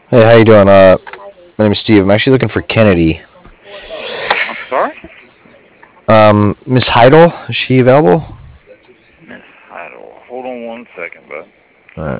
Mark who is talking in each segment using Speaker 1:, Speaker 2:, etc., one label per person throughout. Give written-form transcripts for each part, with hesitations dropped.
Speaker 1: Hey, how you doing? My name is Steve. I'm actually looking for Kennedy.
Speaker 2: I'm sorry?
Speaker 1: Miss Heidel, is she available?
Speaker 2: Miss Heidel. Hold on 1 second, bud.
Speaker 1: Alright.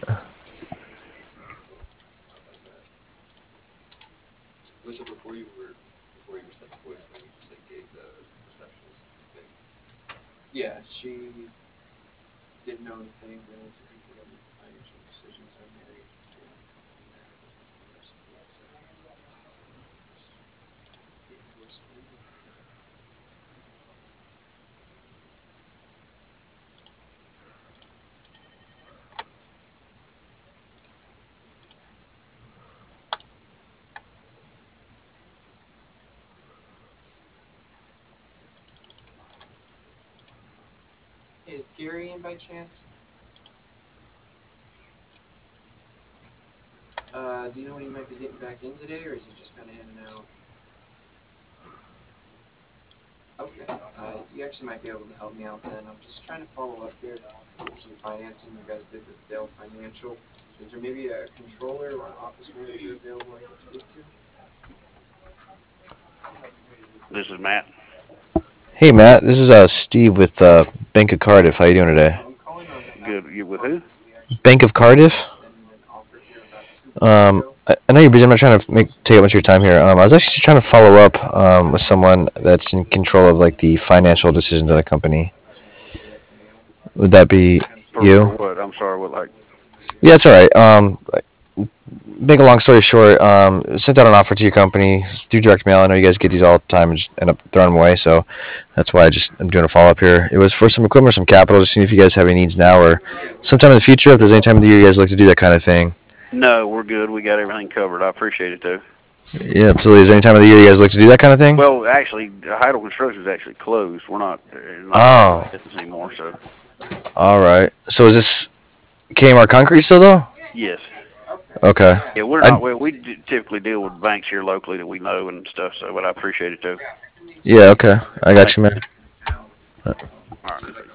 Speaker 2: This is Matt.
Speaker 1: Hey, Matt. This is Steve with Bank of Cardiff. How you doing today?
Speaker 2: Good. You with who?
Speaker 1: Bank of Cardiff. I know you're busy. I'm not trying to take up much of your time here. I was actually trying to follow up with someone that's in control of like the financial decisions of the company. Would that be
Speaker 2: For
Speaker 1: you?
Speaker 2: what? I'm sorry. What like?
Speaker 1: Yeah, it's all right. Make a long story short, sent out an offer to your company through direct mail. I know you guys get these all the time and just end up throwing them away, so that's why I'm doing a follow up here. It was for some equipment or some capital, just seeing if you guys have any needs now or sometime in the future. If there's any time of the year you guys like to do that kind of thing.
Speaker 2: No, we're good. We got everything covered. I appreciate it though.
Speaker 1: Yeah, absolutely. Is there any time of the year you guys like to do that kind of thing?
Speaker 2: Well, actually, Heidel Construction is actually closed. We're not doing
Speaker 1: Oh,
Speaker 2: business anymore. So
Speaker 1: all right. So is this Kmart Concrete still though?
Speaker 2: yes.
Speaker 1: Okay.
Speaker 2: Yeah, we're
Speaker 1: I
Speaker 2: not. Well, typically deal with banks here locally that we know and stuff. So, but I appreciate it too.
Speaker 1: yeah. Okay. I got
Speaker 2: Thank
Speaker 1: you,
Speaker 2: you.
Speaker 1: man.
Speaker 2: All right.